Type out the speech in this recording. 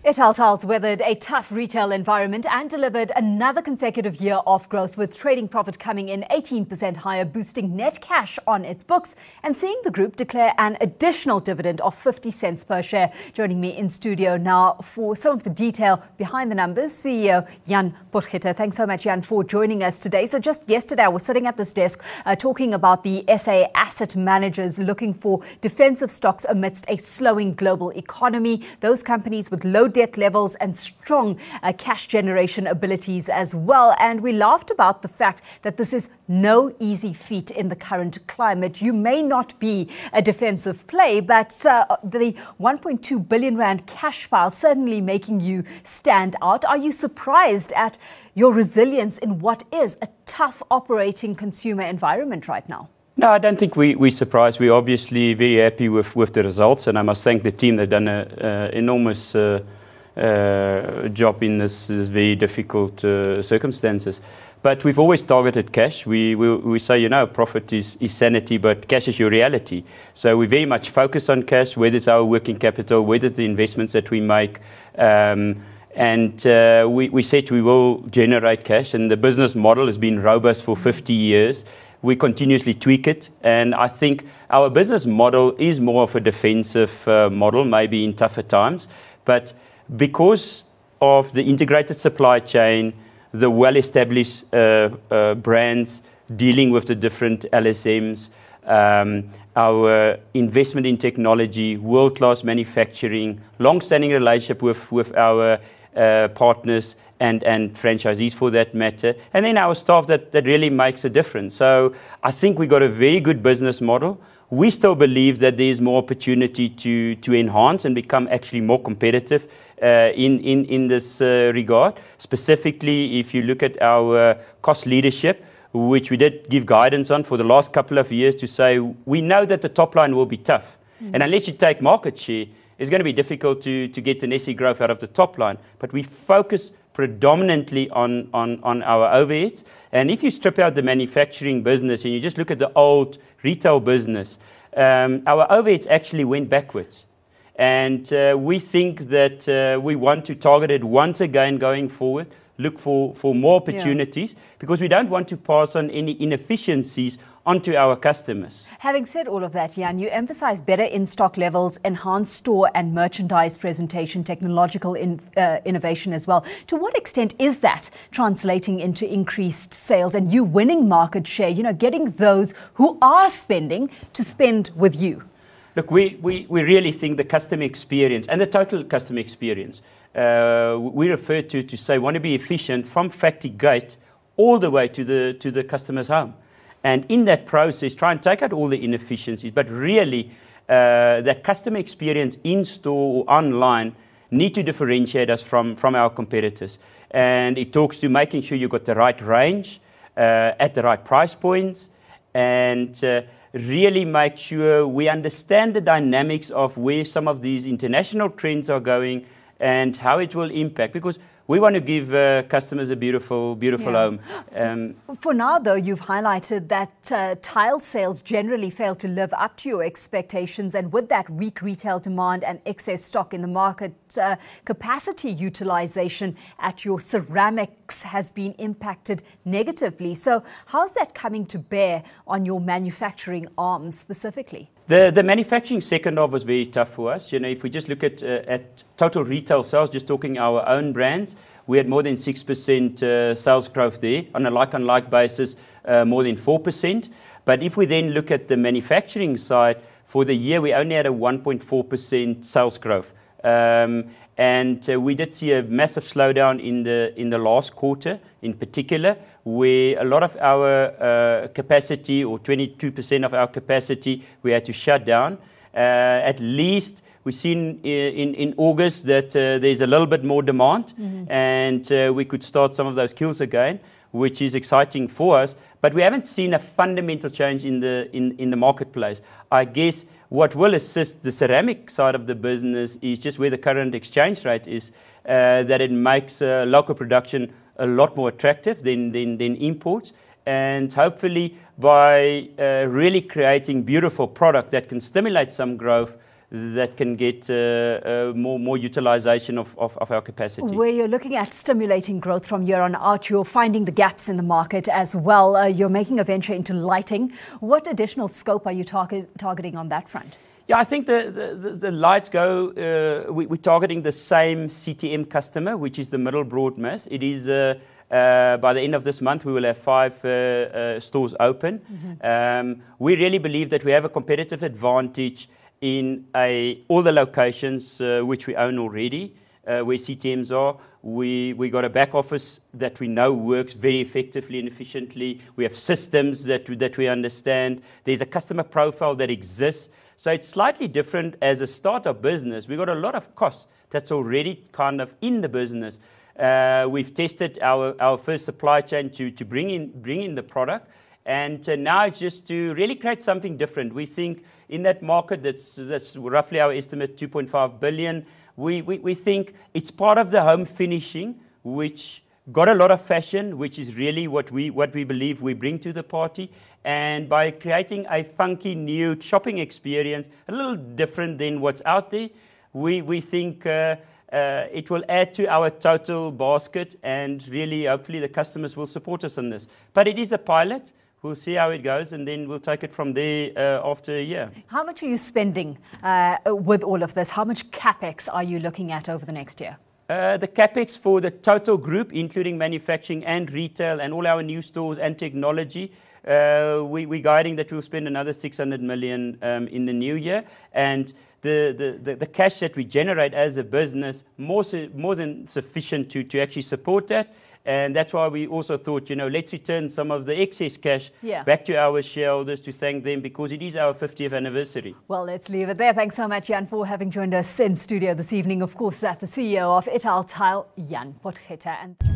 Italtals weathered a tough retail environment and delivered another consecutive year of growth, with trading profit coming in 18% higher, boosting net cash on its books and seeing the group declare an additional dividend of 50 cents per share. Joining me in studio now for some of the detail behind the numbers, CEO Jan Potgieter. Thanks so much, Jan, for joining us today. So just yesterday, I was sitting at this desk talking about the SA asset managers looking for defensive stocks amidst a slowing global economy. Those companies with low debt levels and strong cash generation abilities as well. And we laughed about the fact that this is no easy feat in the current climate. You may not be a defensive play, but the 1.2 billion rand cash pile certainly making you stand out. Are you surprised at your resilience in what is a tough operating consumer environment right now? No, I don't think we're surprised. We're obviously very happy with the results, and I must thank the team. They've done an enormous job in this very difficult circumstances. But we've always targeted cash. We say, profit is sanity, but cash is your reality. So we very much focus on cash, whether it's our working capital, whether it's the investments that we make. And we said we will generate cash, and the business model has been robust for 50 years. We continuously tweak it, and I think our business model is more of a defensive model, maybe in tougher times. But because of the integrated supply chain, the well-established brands dealing with the different LSMs, our investment in technology, world-class manufacturing, long-standing relationship with our partners and franchisees for that matter, and then our staff that really makes a difference. So I think we got a very good business model. We still believe that there is more opportunity to enhance and become actually more competitive in this regard. Specifically, if you look at our cost leadership, which we did give guidance on for the last couple of years, to say we know that the top line will be tough. And unless you take market share, it's going to be difficult to get the necessary growth out of the top line. But we focus predominantly on our overheads. And if you strip out the manufacturing business and you just look at the old retail business, our overheads actually went backwards. And we think that we want to target it once again going forward, look for more opportunities, because we don't want to pass on any inefficiencies onto our customers. Having said all of that, Jan, you emphasize better in-stock levels, enhanced store and merchandise presentation, technological innovation as well. To what extent is that translating into increased sales and you winning market share, getting those who are spending to spend with you? Look, we really think the customer experience and the total customer experience, we refer to say want to be efficient from factory gate all the way to the customer's home. And in that process, try and take out all the inefficiencies, but really that customer experience in store or online need to differentiate us from our competitors. And it talks to making sure you've got the right range at the right price points, and really make sure we understand the dynamics of where some of these international trends are going and how it will impact, because we want to give customers a beautiful home. For now, though, you've highlighted that tile sales generally fail to live up to your expectations, and with that weak retail demand and excess stock in the market, capacity utilization at your ceramics has been impacted negatively. So how's that coming to bear on your manufacturing arm specifically? The manufacturing second half was very tough for us. If we just look at total retail sales, just talking our own brands, we had more than 6% sales growth there. On a like-on-like basis, more than 4%. But if we then look at the manufacturing side, for the year, we only had a 1.4% sales growth. And we did see a massive slowdown in the last quarter, in particular, where a lot of our capacity, or 22% of our capacity, we had to shut down. At least we've seen in August that there's a little bit more demand, and we could start some of those kills again, which is exciting for us. But we haven't seen a fundamental change in the marketplace. I guess what will assist the ceramic side of the business is just where the current exchange rate is, that it makes local production a lot more attractive than imports. And hopefully by really creating beautiful product that can stimulate some growth, that can get more utilization of our capacity. Where you're looking at stimulating growth from year on out, you're finding the gaps in the market as well. You're making a venture into lighting. What additional scope are you targeting on that front? Yeah, I think the lights go, we're targeting the same CTM customer, which is the middle broad mass. It is, by the end of this month, we will have 5 stores open. Mm-hmm. We really believe that we have a competitive advantage in all the locations which we own already, where CTMs are. We got a back office that we know works very effectively and efficiently. We have systems that we understand. There's a customer profile that exists. So it's slightly different as a startup business. We've got a lot of costs that's already kind of in the business. We've tested our first supply chain to bring in the product. And now it's just to really create something different. We think in that market, that's roughly our estimate, 2.5 billion. We think it's part of the home finishing, which got a lot of fashion, which is really what we believe we bring to the party. And by creating a funky new shopping experience, a little different than what's out there, we think it will add to our total basket, and really, hopefully, the customers will support us on this. But it is a pilot. We'll see how it goes, and then we'll take it from there after a year. How much are you spending with all of this? How much CapEx are you looking at over the next year? The CapEx for the total group, including manufacturing and retail and all our new stores and technology, we're guiding that we'll spend another 600 million in the new year. And the cash that we generate as a business, more than sufficient to actually support that. And that's why we also thought, let's return some of the excess cash back to our shareholders to thank them, because it is our 50th anniversary. Well, let's leave it there. Thanks so much, Jan, for having joined us in studio this evening. Of course, that's the CEO of Italtile, Jan Potgieter.